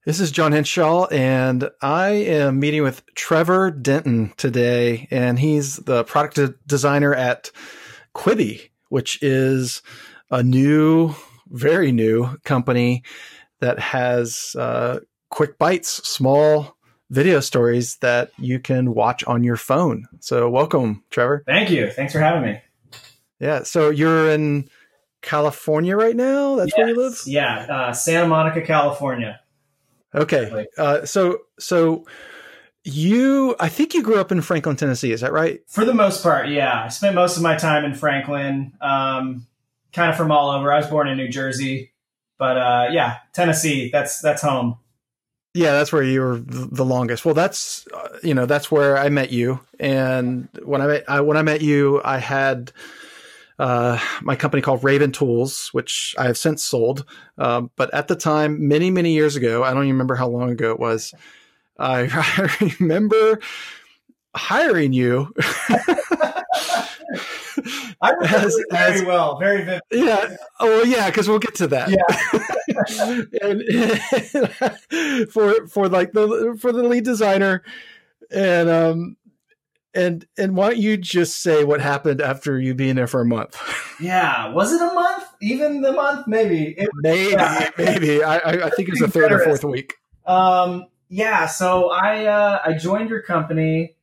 This is John Henshaw, and I am meeting with Trevor Denton today, and he's the product designer at Quibi, which is a new, very new company that has quick bites, small video stories that you can watch on your phone. So welcome, Trevor. Thank you. Thanks for having me. Yeah, so you're in California right now? That's where you live? Yeah, Santa Monica, California. Okay. So I think you grew up in Franklin, Tennessee. Is that right? For the most part, yeah. I spent most of my time in Franklin, kind of from all over. I was born in New Jersey, but yeah, Tennessee, that's home. Yeah, that's where you were the longest. Well, that's where I met you. And when I met you, I had my company called Raven Tools, which I have since sold. But at the time, many, many years ago, I don't even remember how long ago it was. I remember hiring you. I remember very well, very vivid. Yeah. Oh, yeah. Because we'll get to that. Yeah. And for the lead designer, and why don't you just say what happened after you being there for a month? Yeah. Was it a month? Even the month? Maybe. Maybe. I think it was the third or fourth week. Yeah. So I joined your company.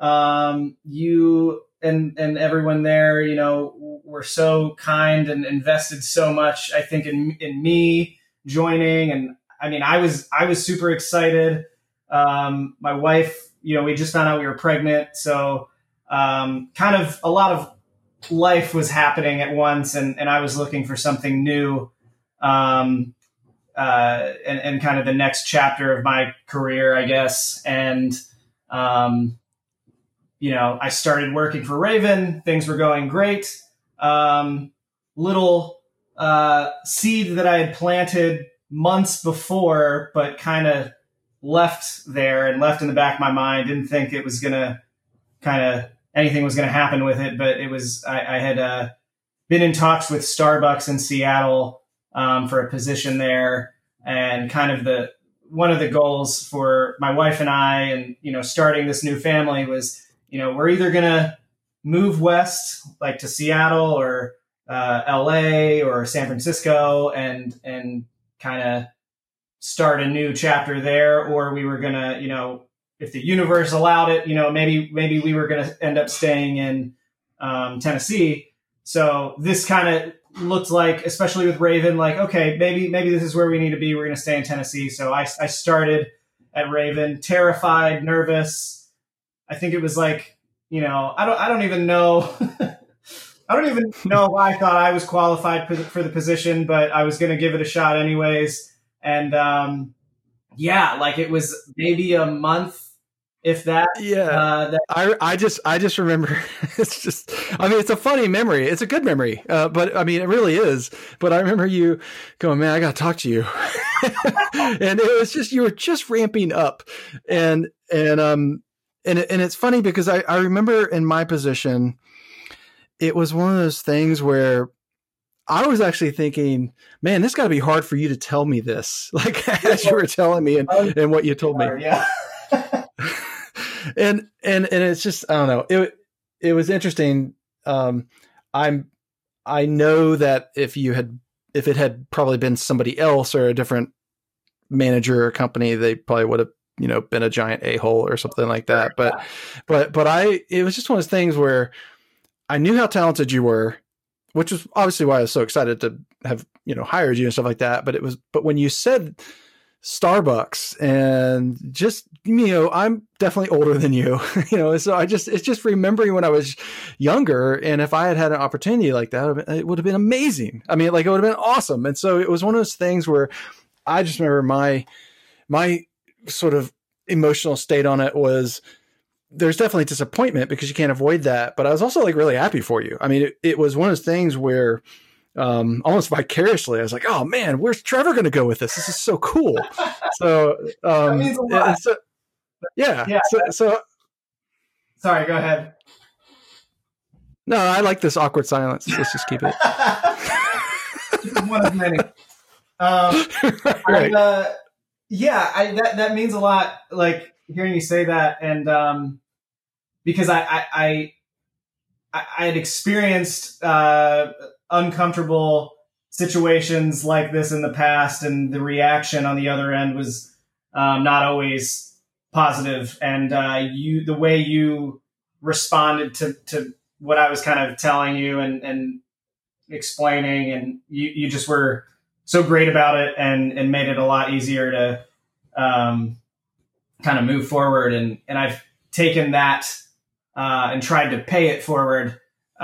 You and everyone there, were so kind and invested so much, I think, in me joining. And I mean, I was super excited. My wife, we just found out we were pregnant. So, kind of a lot of life was happening at once. And I was looking for something new, and kind of the next chapter of my career, I guess. And, I started working for Raven. Things were going great. Little seed that I had planted months before, but kind of left there and left in the back of my mind. Didn't think it was going to anything was going to happen with it. But it was, I had been in talks with Starbucks in Seattle for a position there. And kind of one of the goals for my wife and I and, starting this new family was, we're either going to move west, like to Seattle or LA or San Francisco and kind of start a new chapter there, or we were going to, if the universe allowed it, maybe we were going to end up staying in Tennessee. So this kind of looked like, especially with Raven, like, okay, maybe this is where we need to be. We're going to stay in Tennessee. So I started at Raven, terrified, nervous. I think it was like, I don't even know. I don't even know why I thought I was qualified for the position, but I was going to give it a shot anyways. And it was maybe a month, if that. Yeah. I just remember. It's just. I mean, it's a funny memory. It's a good memory, but I mean, it really is. But I remember you going, "Man, I got to talk to you," and it was just you were just ramping up, and it's funny because I remember in my position, it was one of those things where I was actually thinking, man, this got to be hard for you to tell me this, like as you were telling me and what you told me. Yeah. and it's just, I don't know. It was interesting. I know that if it had probably been somebody else or a different manager or company, they probably would have, been a giant a-hole or something like that. But it was just one of those things where I knew how talented you were, which is obviously why I was so excited to have, hired you and stuff like that. But when you said Starbucks and just, I'm definitely older than you, so it's just remembering when I was younger. And if I had an opportunity like that, it would have been amazing. I mean, like it would have been awesome. And so it was one of those things where I just remember my sort of emotional state on it was, there's definitely disappointment because you can't avoid that. But I was also like really happy for you. I mean, it was one of those things where almost vicariously, I was like, oh man, where's Trevor going to go with this? This is so cool. So, that means a lot. Yeah. So sorry, go ahead. No, I like this awkward silence. Let's just keep it. One of many. Right. Yeah, that means a lot. Like hearing you say that, and because I had experienced uncomfortable situations like this in the past, and the reaction on the other end was not always positive. And the way you responded to what I was kind of telling you and explaining, and you just were so great about it, and made it a lot easier to kind of move forward. And I've taken that and tried to pay it forward.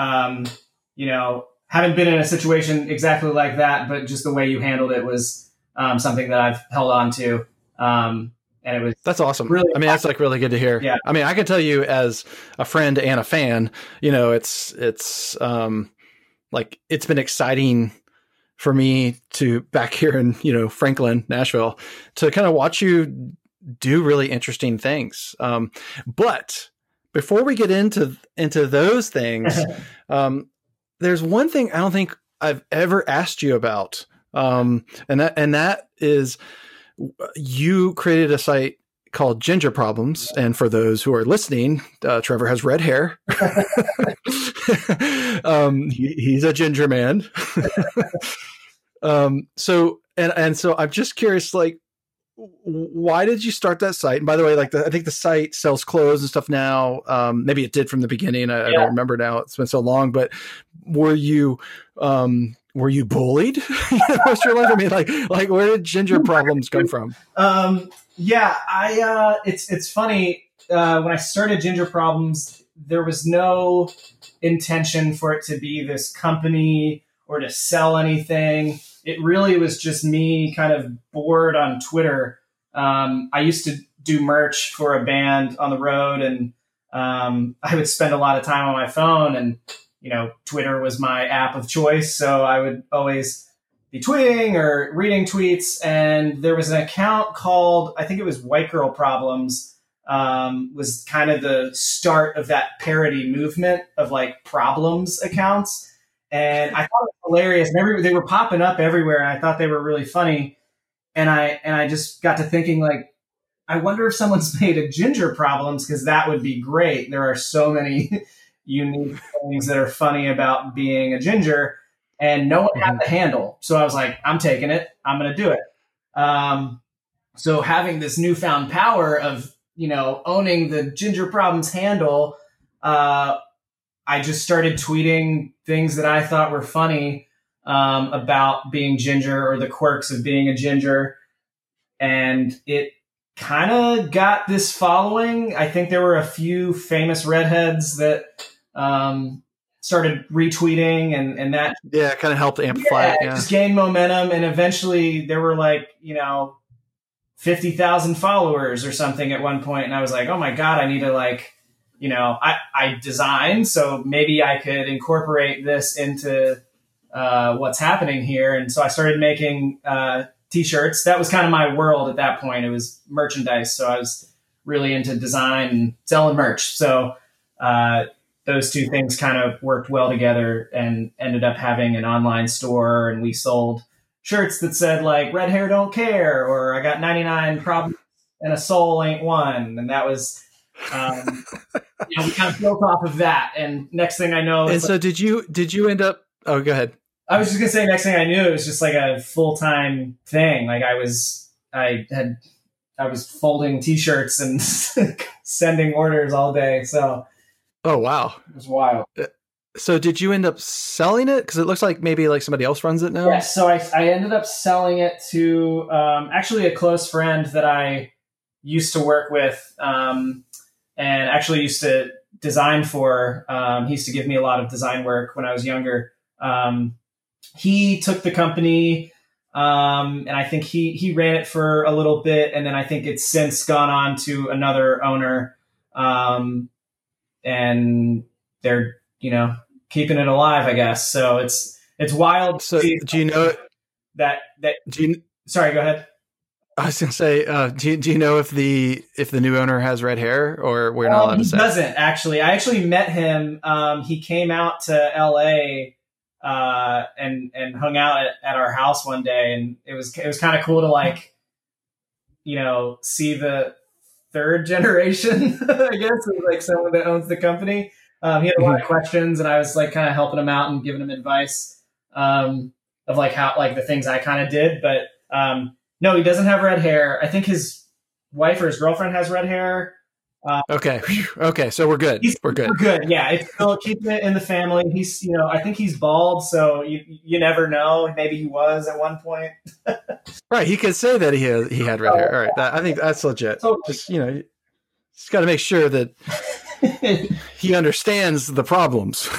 Haven't been in a situation exactly like that, but just the way you handled it was something that I've held on to. And it was that's awesome. Really, I mean, that's like really good to hear. Yeah. I mean, I can tell you as a friend and a fan, it's like it's been exciting for me to back here in, Franklin, Nashville, to kind of watch you do really interesting things. But before we get into those things, there's one thing I don't think I've ever asked you about. And that is, you created a site called Ginger Problems. And for those who are listening, Trevor has red hair. He's a ginger man. So I'm just curious, like, why did you start that site? And by the way, like I think the site sells clothes and stuff now. Maybe it did from the beginning. I don't remember now. It's been so long, but were you bullied most of your life? I mean, like where did Ginger Problems come from? It's funny. When I started Ginger Problems, there was no intention for it to be this company or to sell anything. It really was just me kind of bored on Twitter. I used to do merch for a band on the road, and I would spend a lot of time on my phone, and Twitter was my app of choice. So I would always be tweeting or reading tweets. And there was an account called, I think it was White Girl Problems, was kind of the start of that parody movement of like problems accounts. And I thought it was hilarious. And they were popping up everywhere, and I thought they were really funny. And I just got to thinking, like, I wonder if someone's made a Ginger Problems, because that would be great. There are so many unique things that are funny about being a ginger, and no one had the handle. So I was like, I'm taking it. I'm going to do it. So having this newfound power of, owning the Ginger Problems handle, I just started tweeting things that I thought were funny about being ginger, or the quirks of being a ginger. And it kind of got this following. I think there were a few famous redheads that started retweeting, and that kind of helped amplify it. It just gained momentum. And eventually there were like, 50,000 followers or something at one point. And I was like, oh my God, I need to I designed, so maybe I could incorporate this into what's happening here. And so I started making t-shirts. That was kind of my world at that point. It was merchandise. So I was really into design and selling merch. So those two things kind of worked well together, and ended up having an online store. And we sold shirts that said like, red hair don't care, or I got 99 problems and a soul ain't one. And that was, we kind of built off of that. And next thing I know, and so did you end up, oh, go ahead. I was just gonna say, next thing I knew, it was just like a full-time thing. Like I was folding t-shirts and sending orders all day. So, oh wow, it was wild. So did you end up selling it? Because it looks like maybe like somebody else runs it now. Yeah. So I ended up selling it to actually a close friend that I used to work with, and actually used to design for. He used to give me a lot of design work when I was younger. He took the company, and I think he ran it for a little bit, and then I think it's since gone on to another owner, and they're keeping it alive, I guess. So it's wild. So do you know that? Sorry, go ahead. I was going to say, do you know if the new owner has red hair, or we're not allowed to say? He doesn't, actually. I actually met him. He came out to LA and hung out at our house one day, and it was kind of cool to see the third generation, I guess, of like someone that owns the company. He had a lot of questions, and I was like kind of helping him out and giving him advice of like how like the things I kind of did. But no, he doesn't have red hair. I think his wife or his girlfriend has red hair. Okay. Okay. So we're good. We're good. We're good. Yeah. It's still keeping it in the family. He's, I think he's bald. So you never know. Maybe he was at one point. Right. He could say that he had red hair. All right. I think that's legit. Totally. Just, just got to make sure that he understands the problems.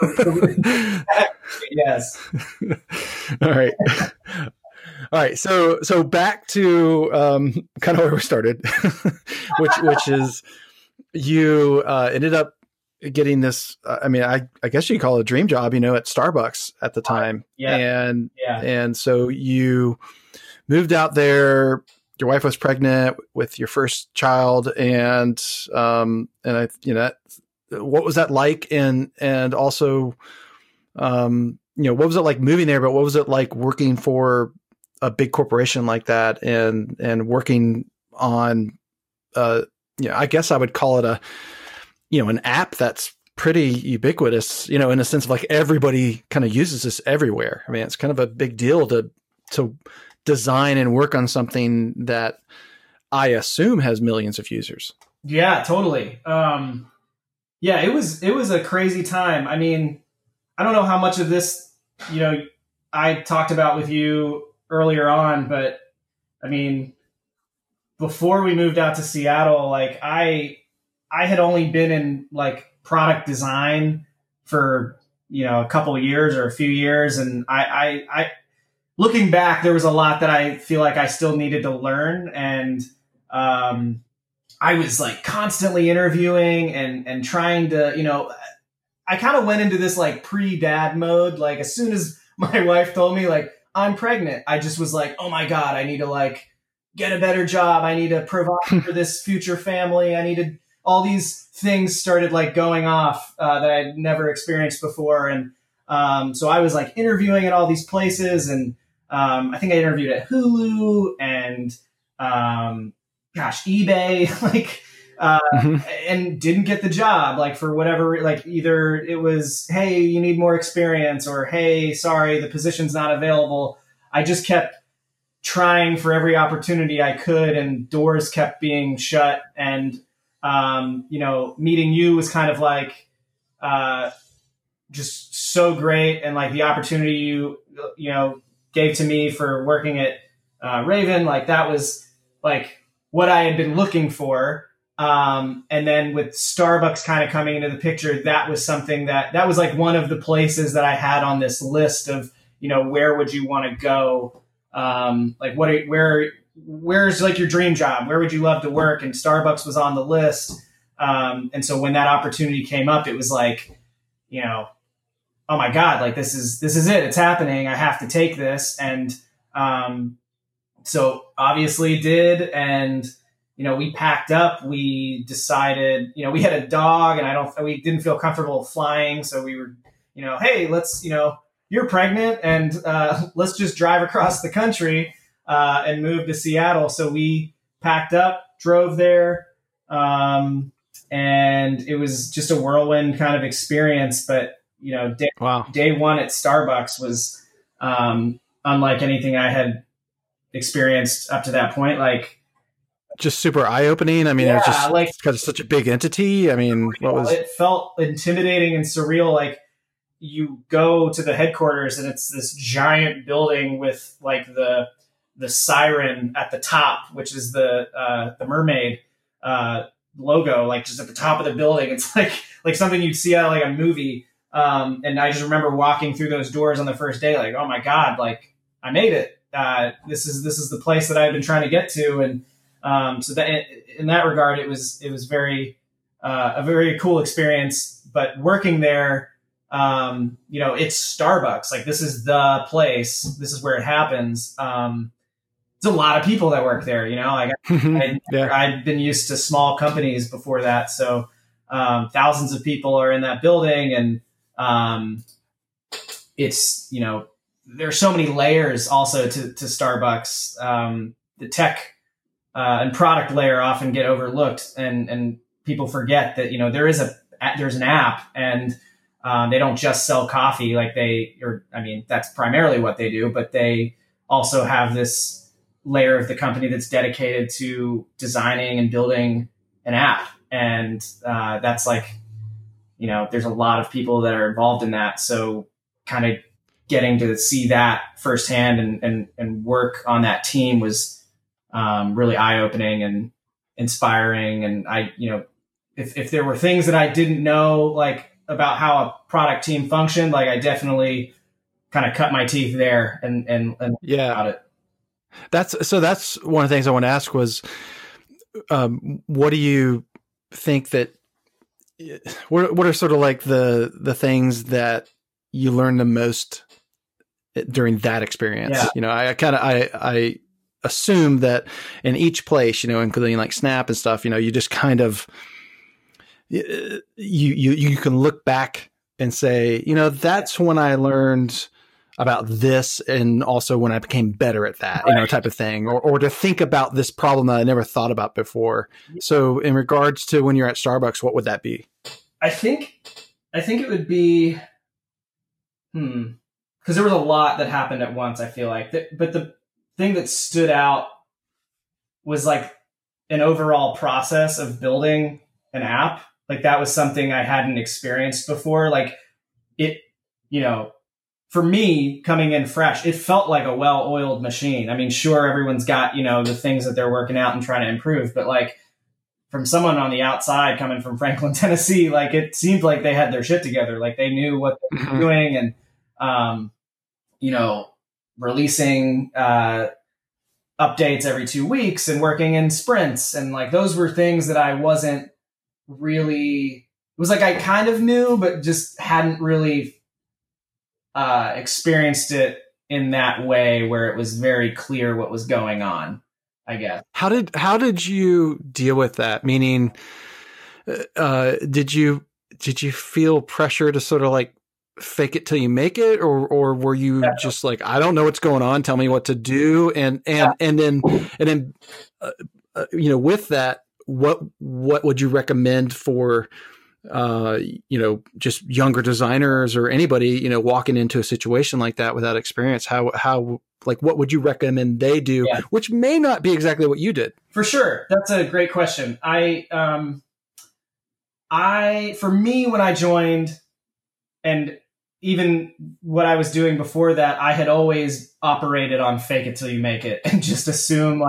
Yes. All right. All right, so back to kind of where we started, which is you ended up getting this. I mean, I guess you call it a dream job, at Starbucks at the time, and so you moved out there. Your wife was pregnant with your first child, and what was that like? And also, what was it like moving there? But what was it like working for a big corporation like that and working on, I guess I would call it an app that's pretty ubiquitous, in the sense of like everybody kind of uses this everywhere. I mean, it's kind of a big deal to design and work on something that I assume has millions of users. Yeah, totally. It was a crazy time. I mean, I don't know how much of this, I talked about with you earlier on, but I mean, before we moved out to Seattle, like I had only been in like product design for, a couple of years or a few years. And I looking back, there was a lot that I feel like I still needed to learn. And, I was like constantly interviewing and trying to, I kind of went into this like pre-dad mode. Like as soon as my wife told me like, I'm pregnant, I just was like, oh my God, I need to like get a better job. I need to provide for this future family. I needed all these things started like going off that I'd never experienced before. And so I was like interviewing at all these places. And I think I interviewed at Hulu and eBay, like, and didn't get the job, like for whatever, like either it was, hey, you need more experience, or, hey, sorry, the position's not available. I just kept trying for every opportunity I could, and doors kept being shut. And, meeting you was kind of like, just so great. And like the opportunity you gave to me for working at Raven, like that was like what I had been looking for. And then with Starbucks kind of coming into the picture, that was something that was like one of the places that I had on this list of, where would you want to go? Like where's like your dream job? Where would you love to work? And Starbucks was on the list. And so when that opportunity came up, it was like, oh my God, like this is it. It's happening. I have to take this. And, so obviously did. And, we packed up, we decided, we had a dog, and we didn't feel comfortable flying. So we were, hey, let's, you're pregnant, and let's just drive across the country and move to Seattle. So we packed up, drove there, and it was just a whirlwind kind of experience. But, day one at Starbucks was unlike anything I had experienced up to that point. Like, just super eye-opening. I mean, it was just like because it's such a big entity. I mean, it felt intimidating and surreal. Like you go to the headquarters and it's this giant building with like the siren at the top, which is the mermaid logo, like just at the top of the building. It's like something you'd see out of like a movie. And I just remember walking through those doors on the first day, like, oh my God, like I made it. This is the place that I've been trying to get to. And, so that in that regard, it was very, a very cool experience. But working there, it's Starbucks. Like this is the place. This is where it happens. It's a lot of people that work there. I'd been used to small companies before that, so thousands of people are in that building, and it's there's so many layers also to Starbucks. The tech and product layer often get overlooked, and people forget that, there's an app, and they don't just sell coffee that's primarily what they do, but they also have this layer of the company that's dedicated to designing and building an app. And that's there's a lot of people that are involved in that. So kind of getting to see that firsthand and work on that team was really eye-opening and inspiring. And if there were things that I didn't know, about how a product team functioned, I definitely kind of cut my teeth there and about it. That's one of the things I want to ask was, what do you think that, what are sort of the things that you learned the most during that experience? Yeah. I assume that in each place, including Snap and stuff, you just kind of, you can look back and say, that's when I learned about this, and also when I became better at that, type of thing, or to think about this problem that I never thought about before. So in regards to when you're at Starbucks, what would that be? I think it would be, because there was a lot that happened at once, I feel like. But the thing that stood out was an overall process of building an app. That was something I hadn't experienced before. For me, coming in fresh, it felt like a well-oiled machine. I mean, sure, everyone's got, the things that they're working out and trying to improve, but from someone on the outside coming from Franklin, Tennessee, it seemed like they had their shit together. They knew what they were doing, and, releasing updates every 2 weeks and working in sprints. And those were things that I wasn't really, it was I kind of knew, but just hadn't really experienced it in that way where it was very clear what was going on, I guess. How did you deal with that? Meaning, did you feel pressure to sort of fake it till you make it, or were you just I don't know what's going on, tell me what to do, and then with that, what would you recommend for just younger designers or anybody walking into a situation like that without experience? How what would you recommend they do, which may not be exactly what you did? For sure, that's a great question. For me, when I joined, and even what I was doing before that, I had always operated on fake it till you make it, and just assume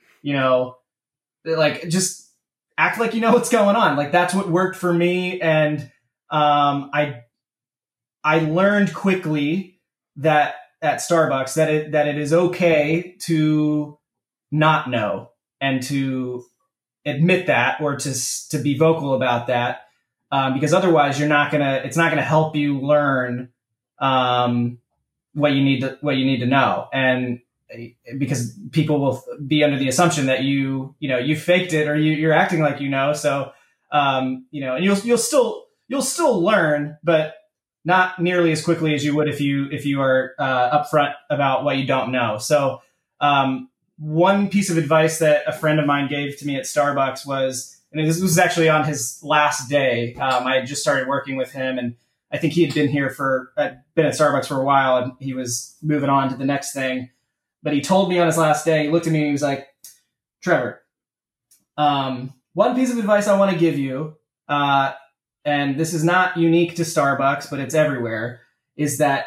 just act like you know what's going on. That's what worked for me. And I learned quickly that at Starbucks that it is okay to not know, and to admit that, or to be vocal about that. Because otherwise it's not going to help you learn what you need to know. And because people will be under the assumption that you faked it, or you're acting like so and you'll still learn, but not nearly as quickly as you would if you are upfront about what you don't know. So one piece of advice that a friend of mine gave to me at Starbucks was, and this was actually on his last day. I had just started working with him, and I think he had been been at Starbucks for a while, and he was moving on to the next thing. But he told me on his last day, he looked at me and he was like, Trevor, one piece of advice I want to give you, and this is not unique to Starbucks, but it's everywhere, is that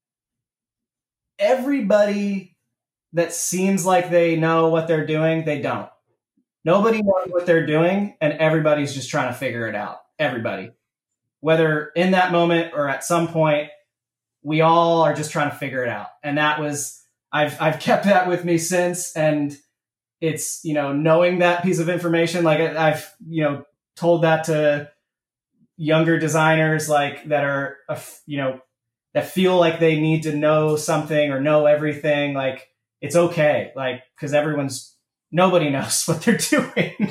everybody that seems like they know what they're doing, they don't. Nobody knows what they're doing, and everybody's just trying to figure it out. Everybody. Whether in that moment or at some point, we all are just trying to figure it out. And that was, I've kept that with me since, and it's, knowing that piece of information, I've, told that to younger designers, that are, that feel like they need to know something or know everything. It's okay. Because nobody knows what they're doing.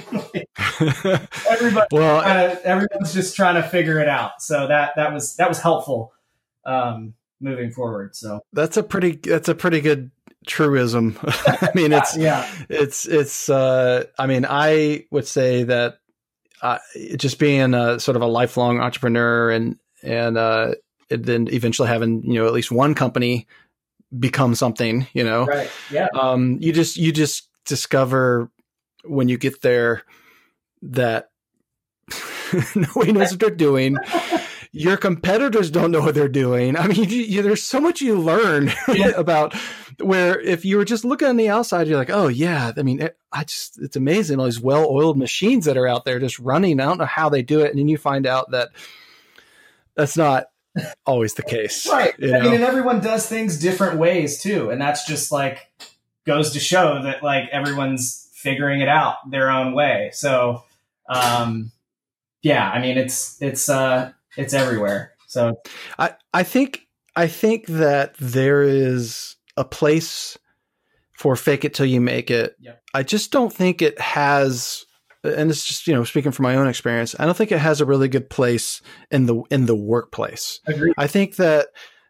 Everyone's just trying to figure it out. So that was helpful moving forward. So that's a pretty good truism. I mean, I mean, I would say that just being a sort of a lifelong entrepreneur and then eventually having, at least one company become something, Right. Yeah. You just discover when you get there that nobody knows what they're doing. Your competitors don't know what they're doing. I mean, there's so much you learn about where if you were just looking on the outside, you're like, oh yeah. I mean, it's amazing. All these well-oiled machines that are out there just running. I don't know how they do it. And then you find out that that's not always the case. Right. I mean, and everyone does things different ways too. And that's just like goes to show that like everyone's figuring it out their own way. So, yeah, I mean, it's everywhere. So I think that there is a place for fake it till you make it. Yep. I just don't think it has, and it's just, speaking from my own experience, I don't think it has a really good place in the workplace. Agreed. I think that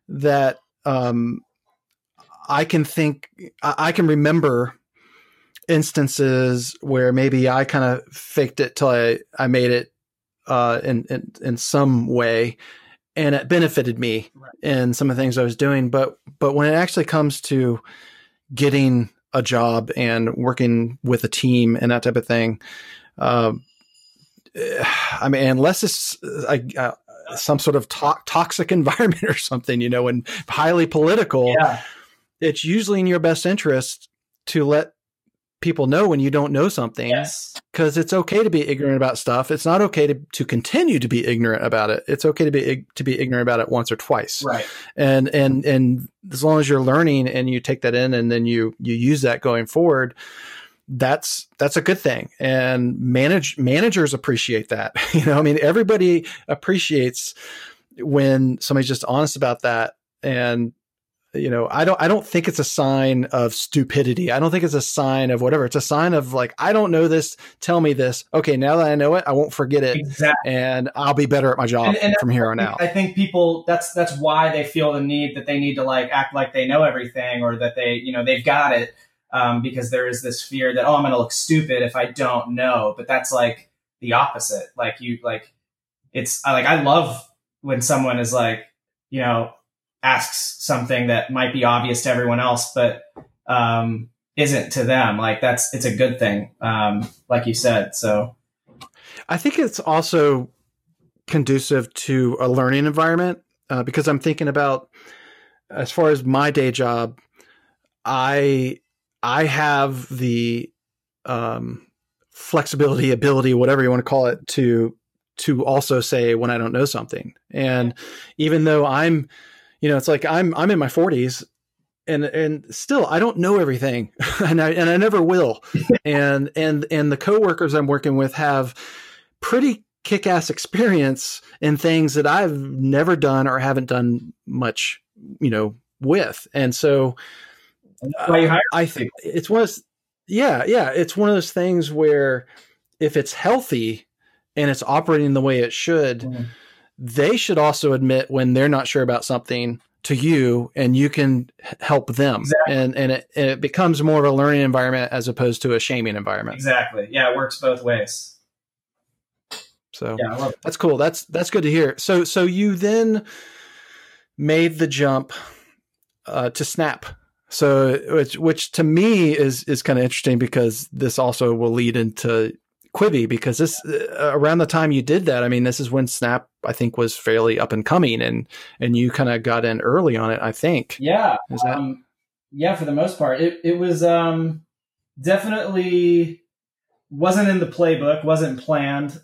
I can remember instances where maybe I kind of faked it till I made it in some way, and it benefited me in some of the things I was doing. But when it actually comes to getting a job and working with a team and that type of thing, I mean, unless it's some sort of toxic environment or something, and highly political, it's usually in your best interest to let people know when you don't know something, because it's okay to be ignorant about stuff. It's not okay to continue to be ignorant about it. It's okay to be ignorant about it once or twice. Right. And as long as you're learning and you take that in and then you use that going forward, that's a good thing. And managers appreciate that. I mean, everybody appreciates when somebody's just honest about that. And I don't think it's a sign of stupidity. I don't think it's a sign of whatever. It's a sign of like, I don't know this. Tell me this. Okay. Now that I know it, I won't forget it. Exactly. And I'll be better at my job from here on out. I think people, that's why they feel the need that they need to like act like they know everything, or that they've got it. Because there is this fear that, I'm going to look stupid if I don't know. But that's like the opposite. I love when someone is like, asks something that might be obvious to everyone else, but isn't to them. Like it's a good thing. Like you said. So I think it's also conducive to a learning environment, because I'm thinking about, as far as my day job, I have the flexibility, ability, whatever you want to call it, to also say when I don't know something. And even though I'm, it's like I'm in my 40s and still I don't know everything, and I never will. and the coworkers I'm working with have pretty kick-ass experience in things that I've never done or haven't done much, with. And so I think it's one of those, it's one of those things where if it's healthy and it's operating the way it should, they should also admit when they're not sure about something to you, and you can help them. Exactly. And it becomes more of a learning environment as opposed to a shaming environment. Exactly. Yeah. It works both ways. So I love it. That's cool. That's good to hear. So you then made the jump to Snap. So which to me is kind of interesting, because this also will lead into Quibi, because this around the time you did that, I mean, this is when Snap, I think, was fairly up and coming, and you kind of got in early on it, I think. Yeah. Is that? For the most part, it was definitely wasn't in the playbook, wasn't planned.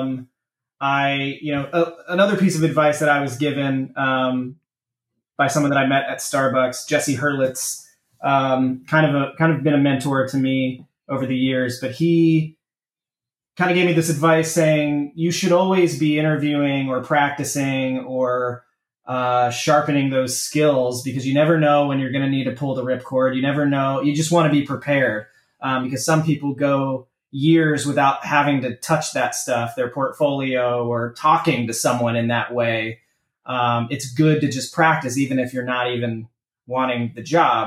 Another piece of advice that I was given by someone that I met at Starbucks, Jesse Hurlitz, kind of been a mentor to me over the years, but he kind of gave me this advice saying you should always be interviewing or practicing or sharpening those skills, because you never know when you're going to need to pull the ripcord. You never know. You just want to be prepared, because some people go years without having to touch that stuff, their portfolio, or talking to someone in that way. It's good to just practice, even if you're not even wanting the job.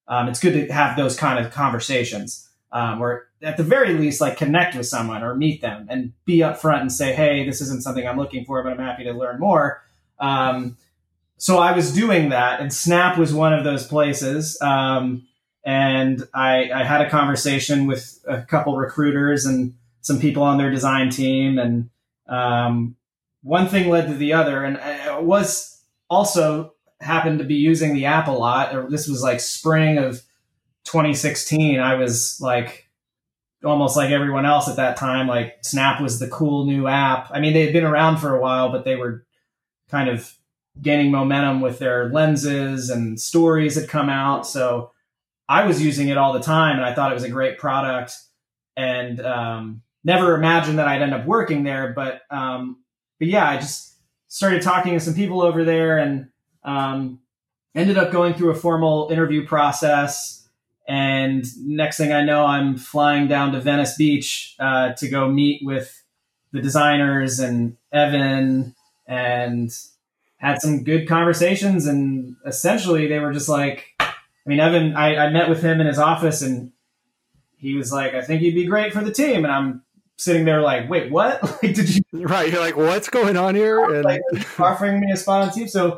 it's good to have those kind of conversations, or at the very least, like connect with someone or meet them and be upfront and say, hey, this isn't something I'm looking for, but I'm happy to learn more. So I was doing that, and Snap was one of those places. And I had a conversation with a couple recruiters and some people on their design team. And one thing led to the other. And I was also happened to be using the app a lot. This was like spring of 2016. I was like almost like everyone else at that time. Like Snap was the cool new app. I mean, they had been around for a while, but they were kind of gaining momentum with their lenses, and stories had come out. So I was using it all the time, and I thought it was a great product, and never imagined that I'd end up working there. But yeah, I just started talking to some people over there, and ended up going through a formal interview process. And next thing I know, I'm flying down to Venice Beach to go meet with the designers and Evan, and had some good conversations. And essentially they were just like, I mean, Evan, I met with him in his office, and he was like, I think you'd be great for the team. And I'm sitting there like, wait, what? Like, did you? Right. You're like, what's going on here? And like, offering me a spot on the team. So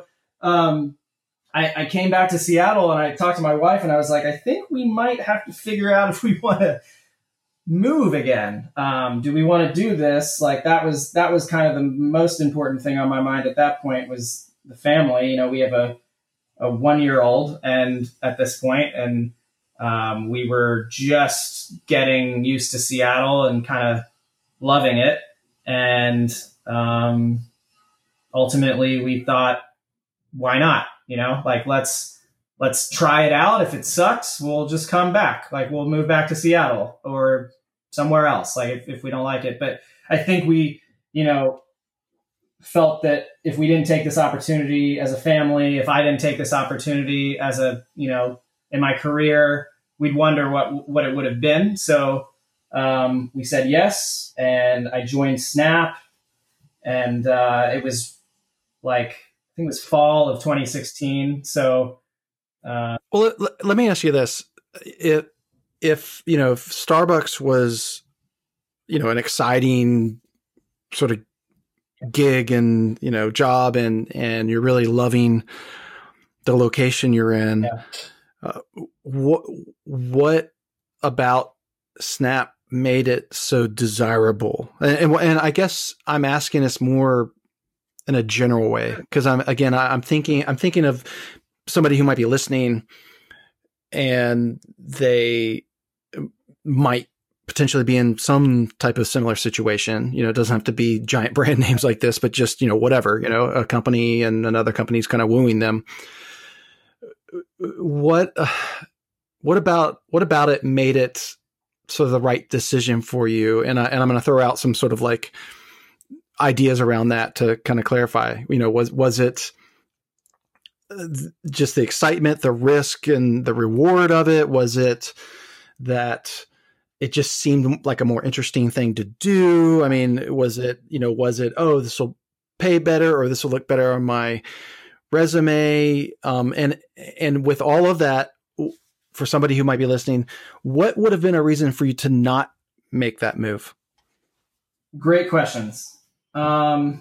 I came back to Seattle, and I talked to my wife, and I was like, I think we might have to figure out if we want to move again. Do we want to do this? Like that was kind of the most important thing on my mind at that point, was the family. You know, we have a 1-year-old and at this point, and we were just getting used to Seattle and kind of loving it. And ultimately we thought, why not? You know, like let's try it out. If it sucks, we'll just come back. Like we'll move back to Seattle or somewhere else. Like if we don't like it. But I think we, you know, felt that if we didn't take this opportunity as a family, if I didn't take this opportunity as a, you know, in my career, we'd wonder what it would have been. So we said yes, and I joined Snap, and it was like, I think it was fall of 2016. So, well, let me ask you this: if you know, if Starbucks was, you know, an exciting sort of gig and, you know, job, and you're really loving the location you're in, yeah. What about Snap made it so desirable? And I guess I'm asking this more in a general way, because I'm thinking of somebody who might be listening, and they might potentially be in some type of similar situation. You know, it doesn't have to be giant brand names like this, but just, you know, whatever, you know, a company and another company's kind of wooing them. What about it made it sort of the right decision for you? And I'm going to throw out some sort of like ideas around that to kind of clarify. You know, was it just the excitement, the risk, and the reward of it? Was it that it just seemed like a more interesting thing to do? I mean, was it, oh, this will pay better, or this will look better on my resume? And with all of that, for somebody who might be listening, what would have been a reason for you to not make that move? Great questions. I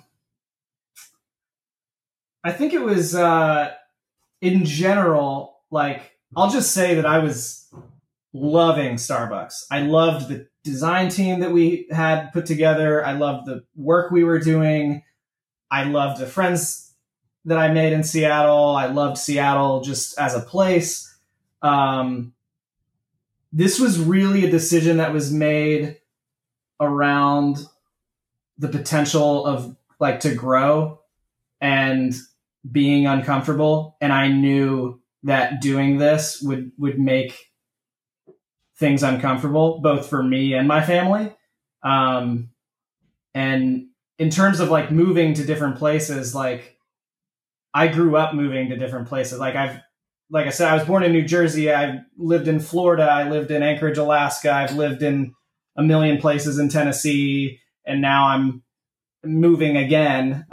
think it was, in general, like, I'll just say that I was loving Starbucks. I loved the design team that we had put together. I loved the work we were doing. I loved the friends that I made in Seattle. I loved Seattle just as a place. This was really a decision that was made around the potential of like to grow and being uncomfortable. And I knew that doing this would make things uncomfortable, both for me and my family. And in terms of like moving to different places, like I grew up moving to different places. Like I said, I was born in New Jersey. I lived in Florida. I lived in Anchorage, Alaska. I've lived in a million places in Tennessee. And now I'm moving again,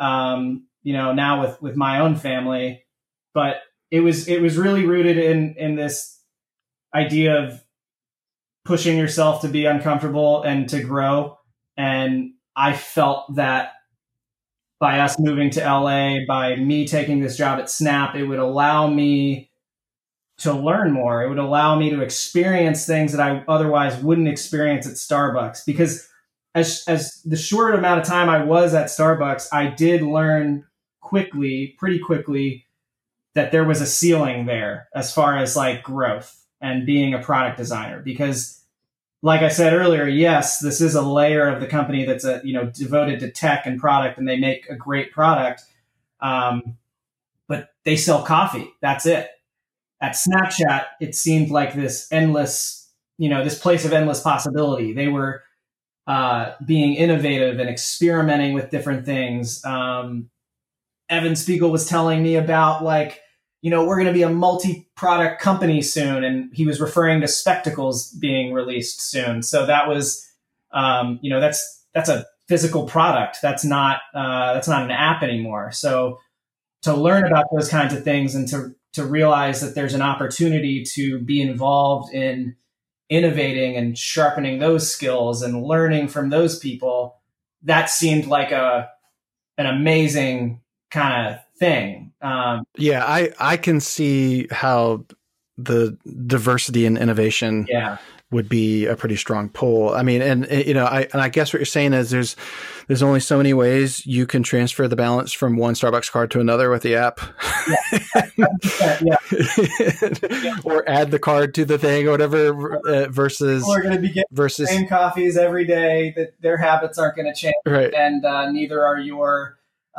now with my own family. But it was really rooted in this idea of pushing yourself to be uncomfortable and to grow. And I felt that by us moving to LA, by me taking this job at Snap, it would allow me to learn more. It would allow me to experience things that I otherwise wouldn't experience at Starbucks. Because as the short amount of time I was at Starbucks, I did learn pretty quickly, that there was a ceiling there as far as like growth and being a product designer. Because like I said earlier, yes, this is a layer of the company that's devoted to tech and product, and they make a great product. But they sell coffee. That's it. At Snapchat, it seemed like this endless, this place of endless possibility. They were being innovative and experimenting with different things. Evan Spiegel was telling me about we're going to be a multi-product company soon. And he was referring to spectacles being released soon. So that was, that's a physical product. That's not an app anymore. So to learn about those kinds of things and to realize that there's an opportunity to be involved in innovating and sharpening those skills and learning from those people, that seemed like an amazing kind of thing. I can see how the diversity and innovation would be a pretty strong pull. I mean, and I guess what you're saying is there's only so many ways you can transfer the balance from one Starbucks card to another with the app. Or add the card to the thing or whatever, versus people are going to be getting the same coffees every day, that their habits aren't going to change. Right. And neither are your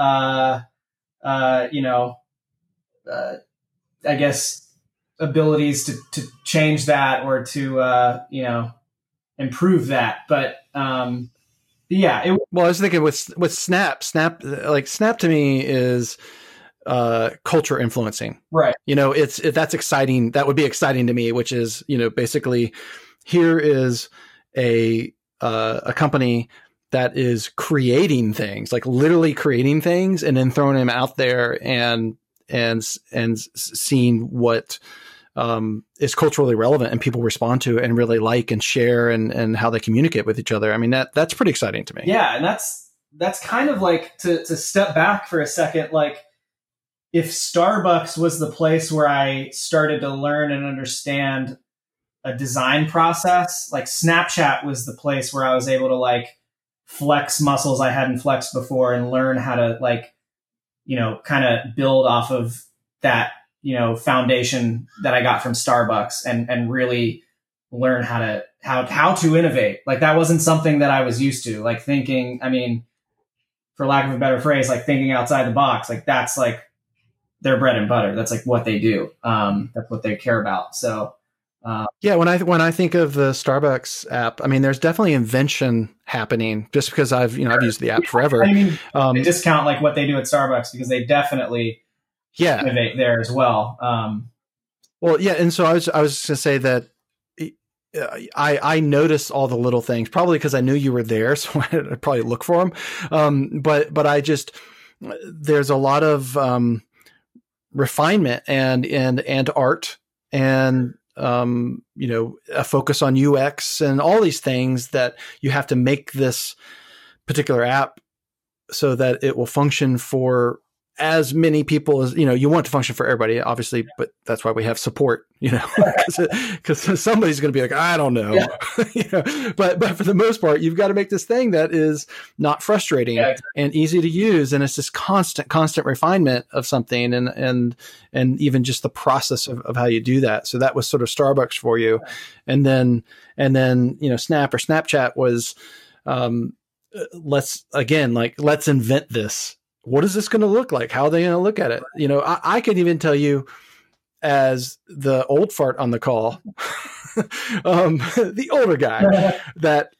I guess abilities to change that or to improve that. But I was thinking with Snap to me is culture influencing, right? That's exciting. That would be exciting to me, which is basically here is a company that is creating things, like literally creating things, and then throwing them out there and seeing what is culturally relevant and people respond to and really like and share and how they communicate with each other. I mean, that's pretty exciting to me. Yeah. And that's kind of like to step back for a second. Like if Starbucks was the place where I started to learn and understand a design process, like Snapchat was the place where I was able to flex muscles I hadn't flexed before and learn how to kind of build off of that, foundation that I got from Starbucks and really learn how to innovate. Like that wasn't something that I was used to, thinking, for lack of a better phrase, thinking outside the box, that's their bread and butter. That's what they do. That's what they care about. So, when I think of the Starbucks app, there's definitely invention happening just because I've used the app forever. They discount what they do at Starbucks because they definitely innovate there as well. And so I was just gonna say that I noticed all the little things, probably because I knew you were there, so I'd probably look for them. But I just, there's a lot of refinement and art and a focus on UX and all these things that you have to make this particular app so that it will function for as many people as, you want to function for everybody, obviously, but that's why we have support, because somebody's going to be like, I don't know, but for the most part, you've got to make this thing that is not frustrating and easy to use. And it's this constant refinement of something and even just the process of how you do that. So that was sort of Starbucks for you. And then, Snap or Snapchat was, let's invent this. What is this going to look like? How are they going to look at it? I could even tell you as the old fart on the call, the older guy that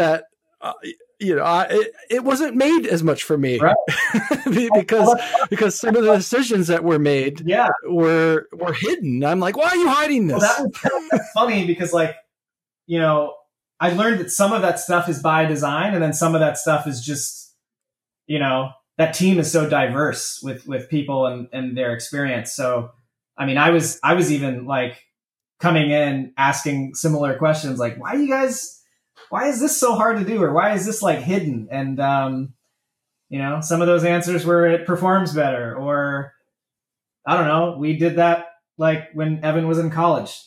it wasn't made as much for me, right? because some of the decisions that were made were hidden. I'm like, why are you hiding this? Well, that was funny because I learned that some of that stuff is by design, and then some of that stuff is just, that team is so diverse with people and their experience. So, I was even coming in asking similar questions like, why is this so hard to do? Or why is this like hidden? And, some of those answers were it performs better, or I don't know, we did that like when Evan was in college,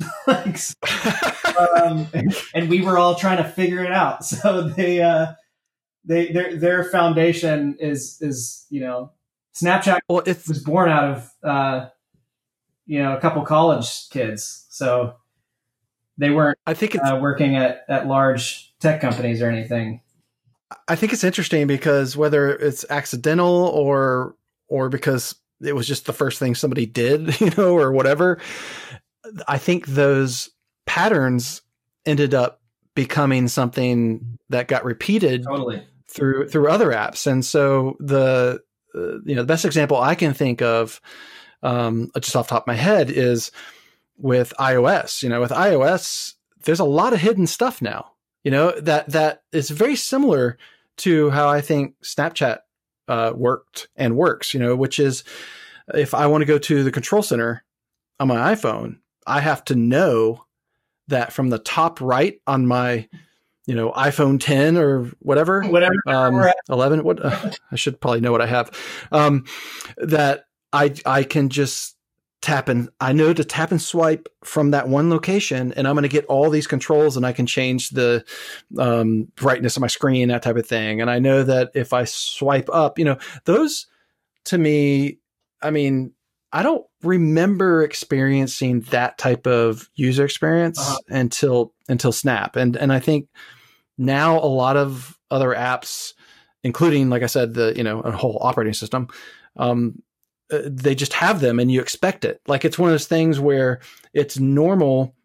and we were all trying to figure it out. So their foundation is Snapchat was born out of a couple college kids, so they weren't working at large tech companies or anything. I think it's interesting because whether it's accidental or because it was just the first thing somebody did, or whatever, I think those patterns ended up becoming something that got repeated through other apps. And so the best example I can think of, just off the top of my head, is with iOS. With iOS, there's a lot of hidden stuff now, that is very similar to how I think Snapchat worked and works, which is if I want to go to the control center on my iPhone, I have to know that from the top right on my, iPhone 10 or whatever 11, I should probably know what I have, that I can just I know to tap and swipe from that one location, and I'm going to get all these controls, and I can change the brightness of my screen, that type of thing. And I know that if I swipe up, those to me, I mean, I don't remember experiencing that type of user experience until Snap. And I think now a lot of other apps, including, like I said, a whole operating system, they just have them and you expect it. Like it's one of those things where it's normal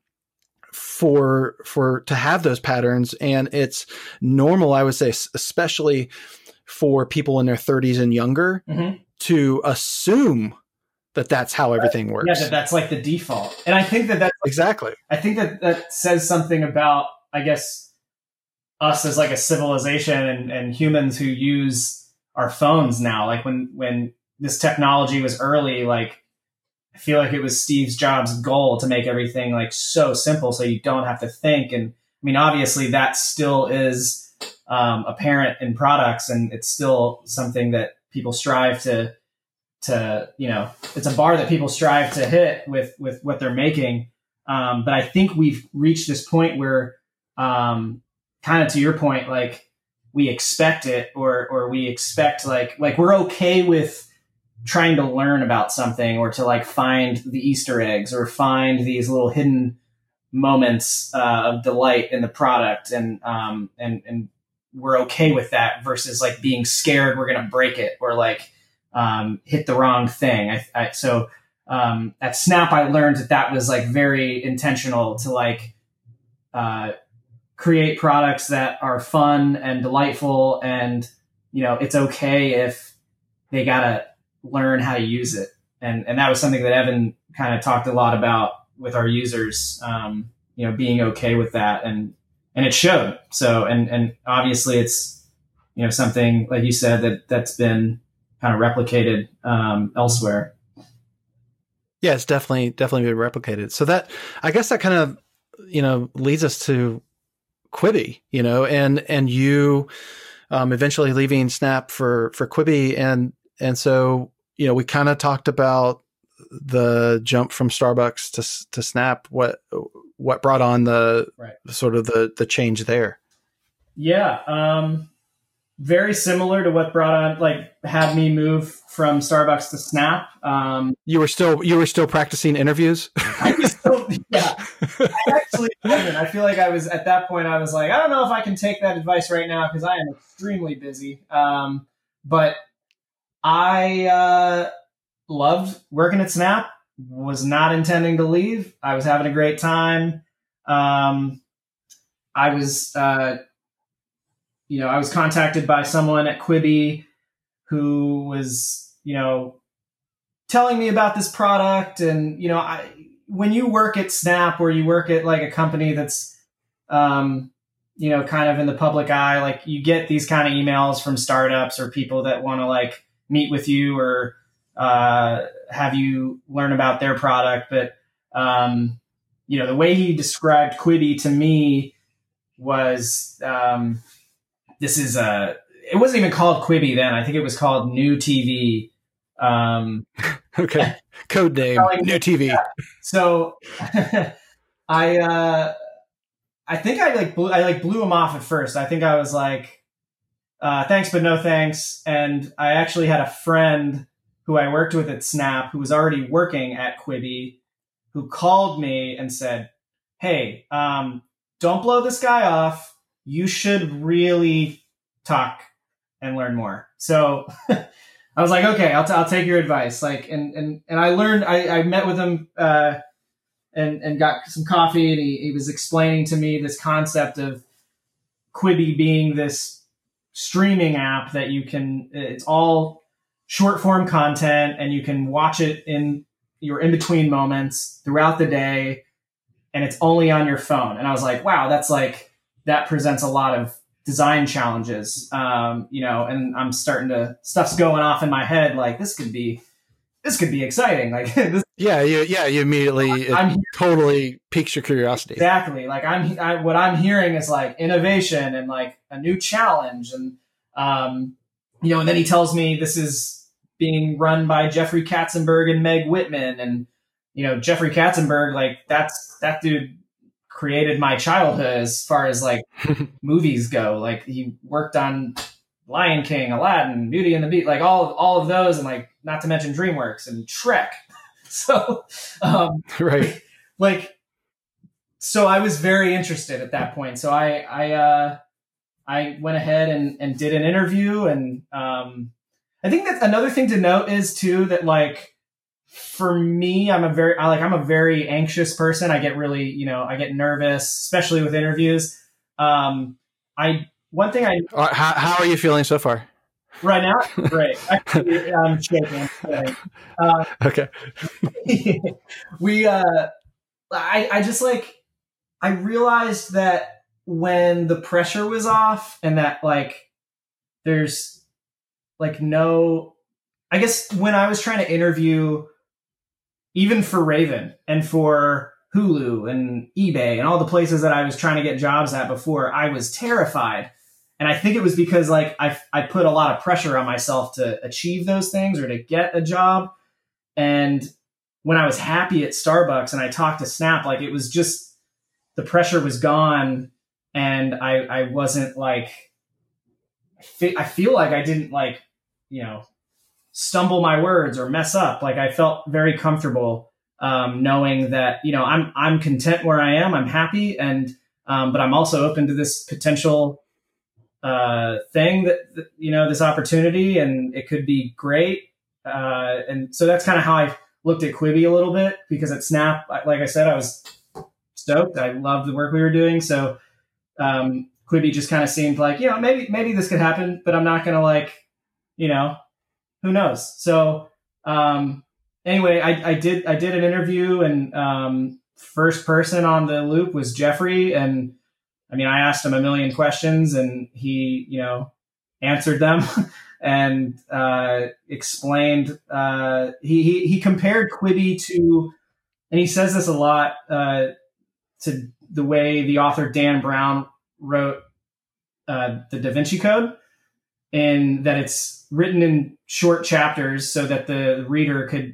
to have those patterns, and it's normal, I would say, especially for people in their 30s and younger, to assume that that's how everything works. Yeah, that's like the default. And I think that's exactly. I think that says something about, I guess, us as like a civilization and humans who use our phones now. Like when this technology was early, like I feel like it was Steve Jobs' goal to make everything like so simple so you don't have to think. And I mean, obviously that still is apparent in products, and it's still something that people strive to it's a bar that people strive to hit with what they're making. But I think we've reached this point where, kind of to your point, like we expect it, or we expect like we're okay with trying to learn about something, or to like find the Easter eggs, or find these little hidden moments of delight in the product. And we're okay with that versus like being scared we're going to break it, or like hit the wrong thing. So at Snap, I learned that was like very intentional to like create products that are fun and delightful, and it's okay if they gotta learn how to use it. And that was something that Evan kind of talked a lot about with our users, being okay with that, and it showed. So and obviously it's something like you said that's been kind of replicated elsewhere. Yeah, it's definitely been replicated. So that, I guess that kind of leads us to Quibi, and you eventually leaving Snap for Quibi, and so we kind of talked about the jump from Starbucks to Snap. What brought on the sort of the change there? Yeah, very similar to what had me move from Starbucks to Snap. You were still practicing interviews? I was still, yeah. I actually wasn't. I feel like I was at that point. I was like, I don't know if I can take that advice right now because I am extremely busy. But I loved working at Snap. Was not intending to leave. I was having a great time. I was contacted by someone at Quibi who was, telling me about this product. And, when you work at Snap, or you work at like a company that's, kind of in the public eye, like you get these kind of emails from startups or people that want to like meet with you or have you learn about their product. But, the way he described Quibi to me was, it wasn't even called Quibi then. I think it was called New TV. Okay. Code name, New TV. Yeah. So I think I blew him off at first. I think I was like, thanks, but no thanks. And I actually had a friend who I worked with at Snap who was already working at Quibi who called me and said, hey, don't blow this guy off. You should really talk and learn more. So I was like, okay, I'll take your advice. Like, and I learned, I met with him, and got some coffee, and he was explaining to me this concept of Quibi being this streaming app that it's all short form content, and you can watch it in your in between moments throughout the day, and it's only on your phone. And I was like, wow, that presents a lot of design challenges, and I'm stuff's going off in my head. Like, this could be exciting. Like, this, you immediately, it totally piques your curiosity. Exactly. Like, what I'm hearing is like innovation and like a new challenge. And, and then he tells me this is being run by Jeffrey Katzenberg and Meg Whitman. And, Jeffrey Katzenberg, like that dude created my childhood as far as like movies go. Like, he worked on Lion King, Aladdin, Beauty and the Beast, like all of those, and like, not to mention DreamWorks and Shrek. So, right. Like, so I was very interested at that point. So I went ahead and did an interview. And, I think that another thing to note is too, that like, for me, I'm a very anxious person. I get really, I get nervous, especially with interviews. How are you feeling so far? Right now? Great. Actually, I'm shaking. Okay. I realized that when the pressure was off, and that like, there's like I guess when I was trying to interview, even for Raven and for Hulu and eBay and all the places that I was trying to get jobs at before, I was terrified. And I think it was because like I put a lot of pressure on myself to achieve those things or to get a job. And when I was happy at Starbucks and I talked to Snap, like, it was just, the pressure was gone. And I wasn't like, I feel like I didn't like, stumble my words or mess up. Like, I felt very comfortable, knowing that, I'm content where I am. I'm happy. And, but I'm also open to this potential thing that this opportunity, and it could be great. And so that's kind of how I looked at Quibi a little bit, because at Snap, like I said, I was stoked. I loved the work we were doing. So, Quibi just kind of seemed like, maybe this could happen, but I'm not going to like, who knows? So, anyway, I did an interview, and, first person on the loop was Jeffrey. And I mean, I asked him a million questions, and he, answered them and, explained, he compared Quibi to, and he says this a lot, to the way the author Dan Brown wrote, the Da Vinci Code, and that it's written in short chapters so that the reader could,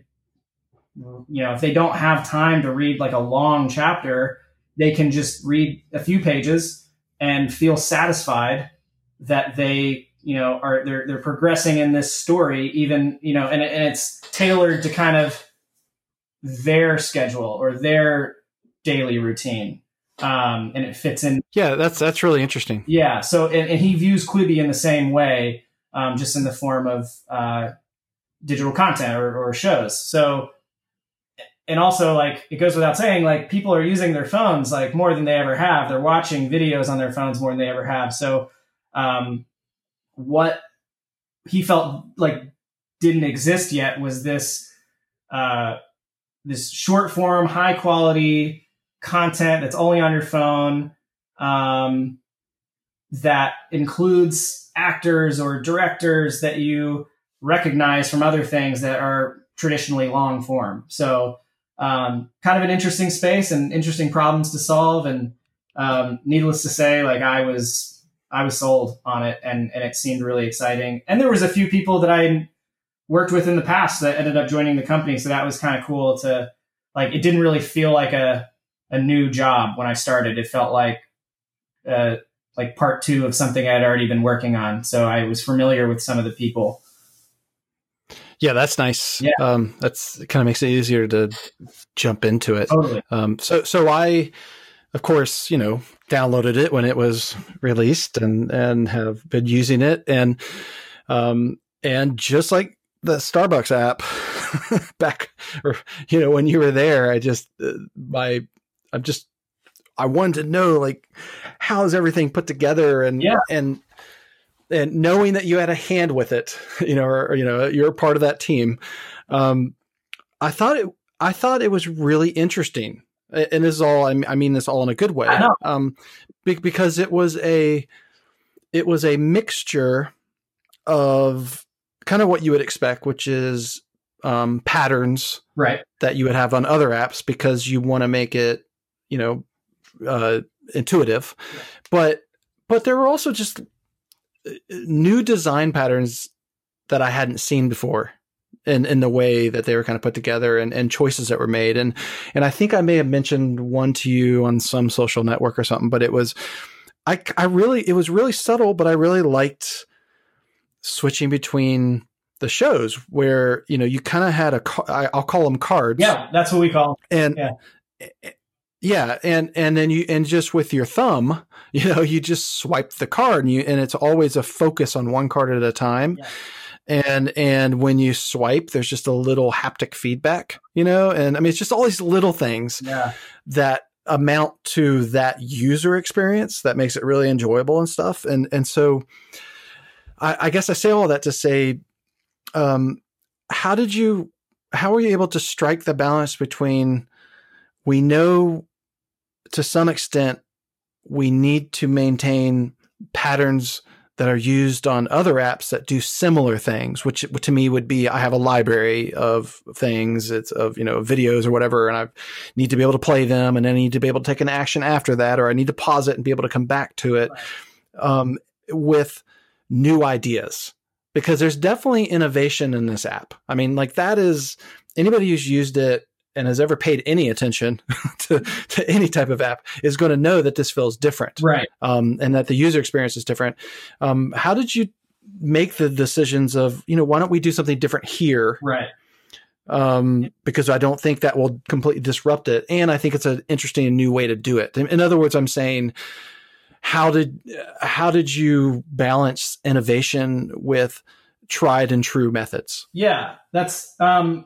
if they don't have time to read like a long chapter, they can just read a few pages and feel satisfied that they, they're progressing in this story, even, and it's tailored to kind of their schedule or their daily routine. And it fits in. Yeah, that's really interesting. Yeah. So, and he views Quibi in the same way, just in the form of, digital content or shows. So, and also, like, it goes without saying, like, people are using their phones like more than they ever have. They're watching videos on their phones more than they ever have. So, what he felt like didn't exist yet was this short form, high quality content that's only on your phone, that includes actors or directors that you recognize from other things that are traditionally long form. So, kind of an interesting space and interesting problems to solve. And needless to say, like I was sold on it, and it seemed really exciting. And there was a few people that I worked with in the past that ended up joining the company, so that was kind of cool to like. It didn't really feel like a new job when I started. It felt like part two of something I'd already been working on. So I was familiar with some of the people. Yeah, that's nice. Yeah. That's kind of makes it easier to jump into it. Totally. So I, of course, downloaded it when it was released and have been using it. And just like the Starbucks app back, or, when you were there, I wanted to know, like, how is everything put together, and knowing that you had a hand with it, or you're a part of that team. I thought it was really interesting, and this is all, I mean this all in a good way. I know. Because it was a mixture of kind of what you would expect, which is patterns, right, that you would have on other apps, because you want to make it, intuitive, but there were also just new design patterns that I hadn't seen before in the way that they were kind of put together, and choices that were made. And I think I may have mentioned one to you on some social network or something, but it was really subtle, but I really liked switching between the shows where, you kind of had I'll call them cards. Yeah. That's what we call them. Yeah. And then just with your thumb, you just swipe the card, and it's always a focus on one card at a time. Yeah. And when you swipe, there's just a little haptic feedback, and I mean, it's just all these little things that amount to that user experience that makes it really enjoyable and stuff. And so I guess I say all that to say, how were you able to strike the balance between, we know to some extent we need to maintain patterns that are used on other apps that do similar things, which to me would be, I have a library of things, it's of, videos or whatever, and I need to be able to play them, and then I need to be able to take an action after that, or I need to pause it and be able to come back to it, with new ideas, because there's definitely innovation in this app. I mean, like, that is, anybody who's used it and has ever paid any attention to any type of app is going to know that this feels different. Right. And that the user experience is different. How did you make the decisions of, why don't we do something different here? Right. Because I don't think that will completely disrupt it. And I think it's an interesting and new way to do it. In other words, I'm saying, how did you balance innovation with tried and true methods? Yeah, that's,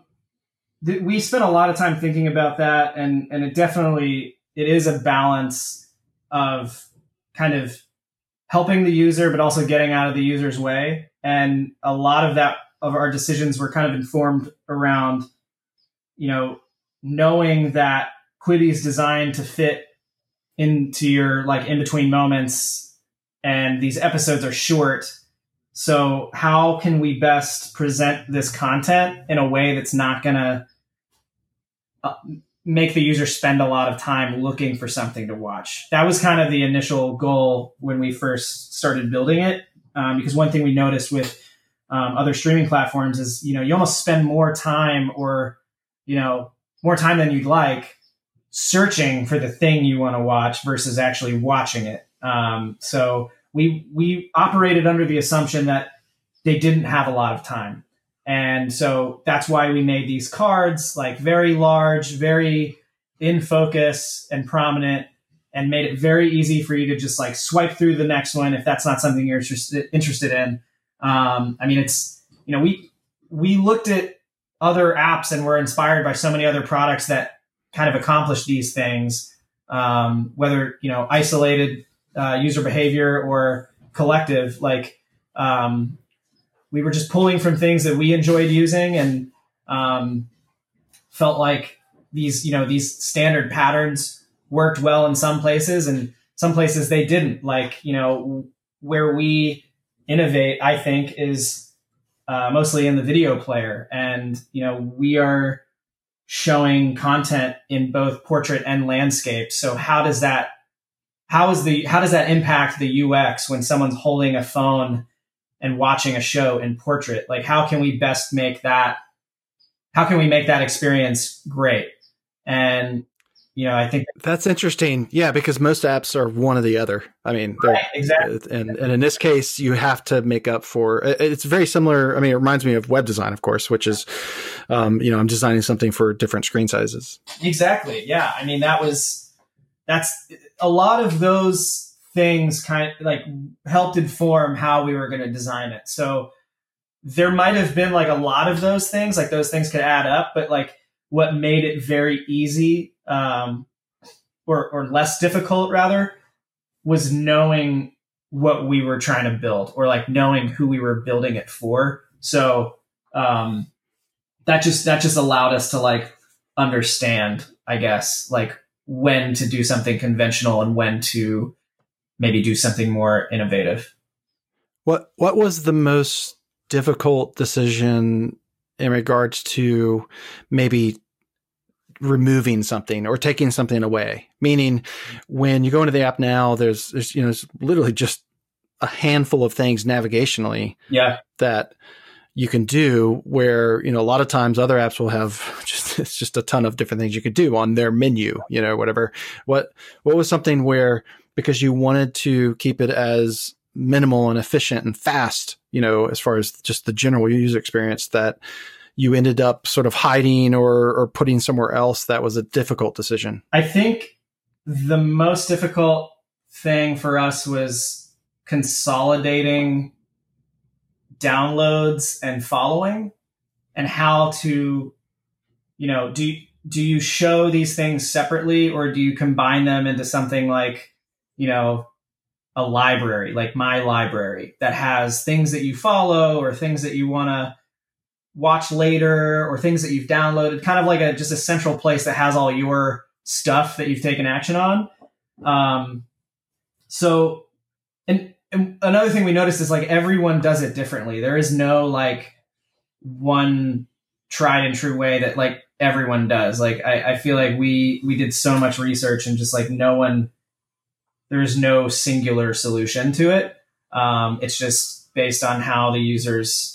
we spent a lot of time thinking about that, and it is a balance of kind of helping the user, but also getting out of the user's way. And a lot of our decisions were kind of informed around, knowing that Quibi is designed to fit into your in between moments, and these episodes are short. So how can we best present this content in a way that's not going to make the user spend a lot of time looking for something to watch? That was kind of the initial goal when we first started building it. Because one thing we noticed with other streaming platforms is, you almost spend more time, or, more time than you'd like, searching for the thing you want to watch versus actually watching it. So we operated under the assumption that they didn't have a lot of time. And so that's why we made these cards, very large, very in focus and prominent, and made it very easy for you to just swipe through the next one if that's not something you're interested in. I mean, it's, we looked at other apps and were inspired by so many other products that kind of accomplish these things, whether, isolated user behavior or collective. We were just pulling from things that we enjoyed using, and felt like these standard patterns worked well in some places, and some places they didn't. Where we innovate, I think, is mostly in the video player. And, we are showing content in both portrait and landscape. So how does that impact the UX when someone's holding a phone and watching a show in portrait? Like, how can we make that experience great? And, I think that's interesting. Yeah, because most apps are one or the other. I mean, right, exactly. And in this case, you have to make up for. It's very similar. I mean, it reminds me of web design, of course, which is, I'm designing something for different screen sizes. Exactly. Yeah. I mean, that's a lot of those things kind of like helped inform how we were going to design it. So there might have been like a lot of those things, like those things could add up, but like what made it very easy, or less difficult rather, was knowing what we were trying to build, or like knowing who we were building it for. So, that just allowed us to like understand, I guess, like when to do something conventional and when to maybe do something more innovative. What was the most difficult decision in regards to maybe removing something or taking something away? Meaning, when you go into the app now, there's literally just a handful of things navigationally that you can do, where, a lot of times other apps will have it's just a ton of different things you could do on their menu, whatever. What was something where, because you wanted to keep it as minimal and efficient and fast, as far as just the general user experience, that you ended up sort of hiding or putting somewhere else that was a difficult decision? I think the most difficult thing for us was consolidating downloads and following, and how to, do you show these things separately, or do you combine them into something like, a library, like My Library, that has things that you follow or things that you want to watch later or things that you've downloaded, kind of like just a central place that has all your stuff that you've taken action on. So, and another thing we noticed is like everyone does it differently. There is no like one tried and true way that like everyone does. Like I feel like we did so much research, and just like there's no singular solution to it. It's just based on how the users,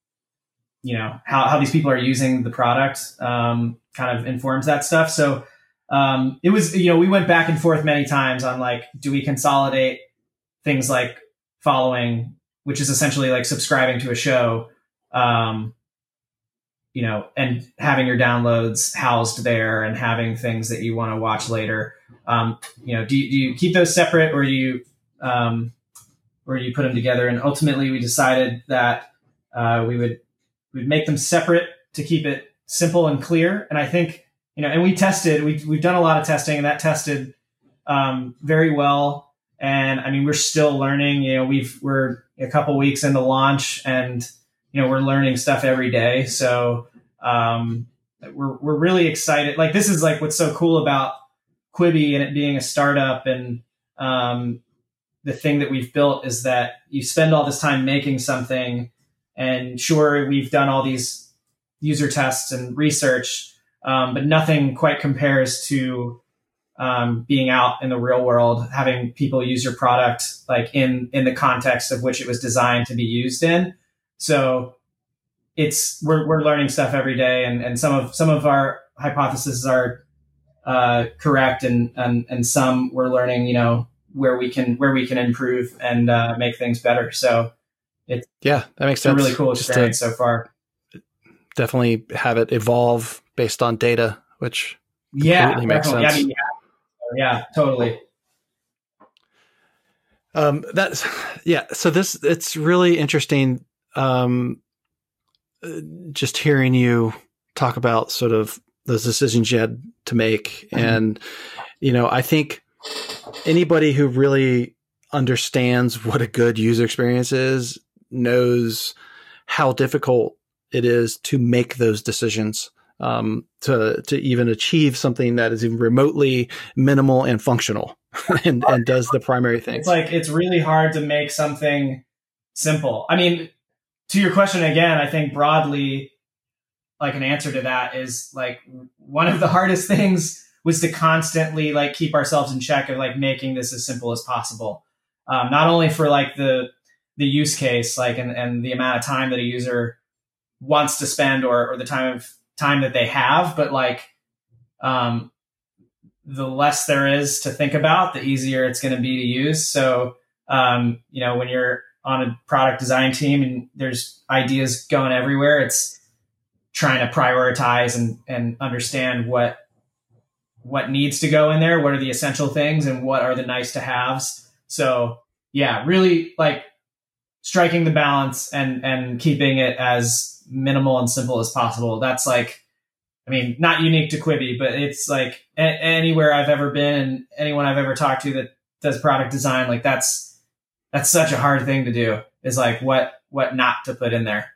how these people are using the product, kind of informs that stuff. So it was, we went back and forth many times on like, do we consolidate things like following, which is essentially like subscribing to a show, and having your downloads housed there and having things that you want to watch later. Do you keep those separate, or do you put them together? And ultimately we decided that we'd make them separate to keep it simple and clear. And I think, and we tested, we've done a lot of testing, and that tested very well. And I mean, we're still learning. We're a couple weeks into launch, and we're learning stuff every day. So we're really excited. Like, this is like what's so cool about Quibi and it being a startup, and the thing that we've built is that you spend all this time making something, and sure, we've done all these user tests and research, but nothing quite compares to being out in the real world, having people use your product like in the context of which it was designed to be used in. So we're learning stuff every day, and some of our hypotheses are correct, and some we're learning, where we can improve and make things better. So that makes sense. A really cool experience so far. Definitely have it evolve based on data, which completely makes sense. I mean, yeah, totally. So it's really interesting. Just hearing you talk about sort of those decisions you had to make. And, I think anybody who really understands what a good user experience is knows how difficult it is to make those decisions, to even achieve something that is even remotely minimal and functional and does the primary things. It's really hard to make something simple. I mean, to your question again, I think broadly, like an answer to that is like one of the hardest things was to constantly like keep ourselves in check of like making this as simple as possible. Not only for like the use case, like, and the amount of time that a user wants to spend or the time that they have, but like, the less there is to think about, the easier it's going to be to use. So, you know, when you're on a product design team and there's ideas going everywhere, it's trying to prioritize and understand what needs to go in there, what are the essential things and what are the nice to haves. So yeah, really like striking the balance and keeping it as minimal and simple as possible. That's like, I mean, not unique to Quibi, but it's like anywhere I've ever been and anyone I've ever talked to that does product design, like that's such a hard thing to do, is like what not to put in there.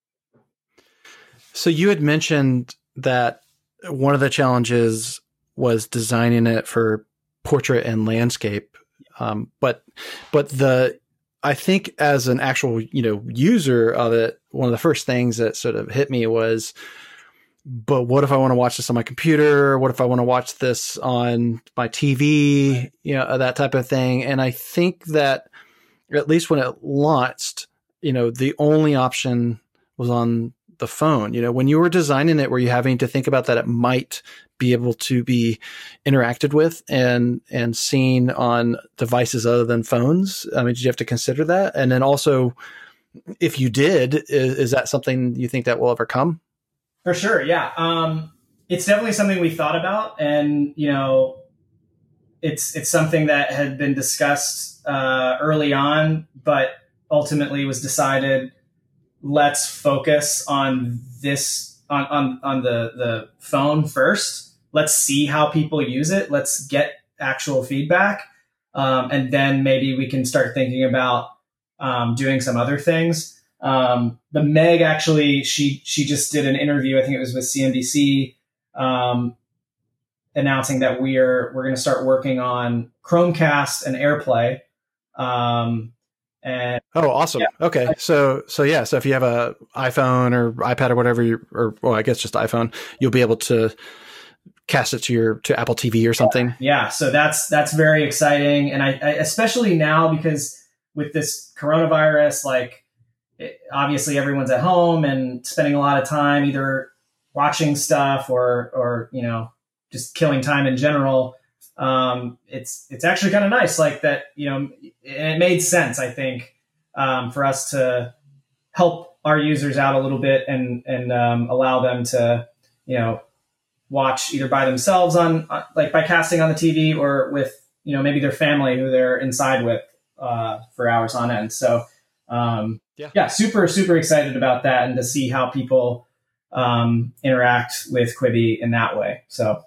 So you had mentioned that one of the challenges was designing it for portrait and landscape. But I think as an actual, you know, user of it, one of the first things that sort of hit me was, but what if I want to watch this on my computer? What if I want to watch this on my TV? You know, that type of thing. And I think that at least when it launched, you know, the only option was on the phone. You know, when you were designing it, were you having to think about that it might be able to be interacted with and seen on devices other than phones? I mean, did you have to consider that? And then also, if you did, is that something you think that will ever come? For sure. Yeah. It's definitely something we thought about, and, you know, it's something that had been discussed early on, but ultimately was decided, let's focus on this, on the phone first. Let's see how people use it. Let's get actual feedback. And then maybe we can start thinking about doing some other things. The Meg actually, she just did an interview, I think it was with CNBC, announcing that we're going to start working on Chromecast and AirPlay. And oh, awesome. Yeah. Okay. So if you have a iPhone or iPad or whatever, I guess just iPhone, you'll be able to cast it to Apple TV or something. Yeah. So that's very exciting. And I especially now, because with this coronavirus, like, obviously everyone's at home and spending a lot of time either watching stuff or, you know, just killing time in general. It's actually kind of nice, like that, you know, it made sense, I think, for us to help our users out a little bit and allow them to, you know, watch either by themselves on like by casting on the TV or with, you know, maybe their family who they're inside with for hours on end. So, yeah, super, super excited about that and to see how people interact with Quibi in that way. So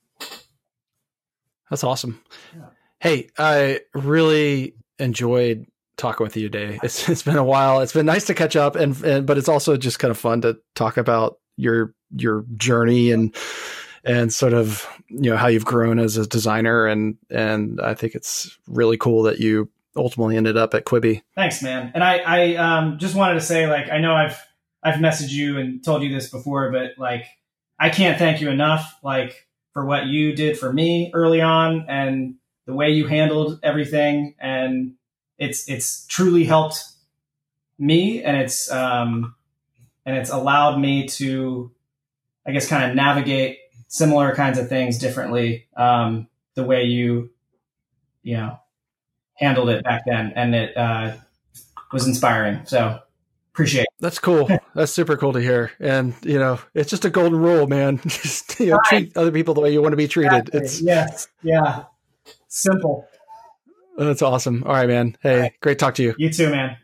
that's awesome. Yeah. Hey, I really enjoyed talking with you today. It's been a while. It's been nice to catch up, but it's also just kind of fun to talk about your journey and sort of, you know, how you've grown as a designer. And I think it's really cool that you ultimately ended up at Quibi. Thanks, man. And I just wanted to say, like, I know I've messaged you and told you this before, but like, I can't thank you enough, like, for what you did for me early on and the way you handled everything. And it's truly helped me, and it's allowed me to, I guess, kind of navigate similar kinds of things differently. The way you know, handled it back then, and it was inspiring. So appreciate it. That's cool. That's super cool to hear. And, you know, it's just a golden rule, man. Just, you know, treat other people the way you want to be treated. Exactly. Yes. Yeah. Simple. That's awesome. All right, man. Hey, great to talk to you. You too, man.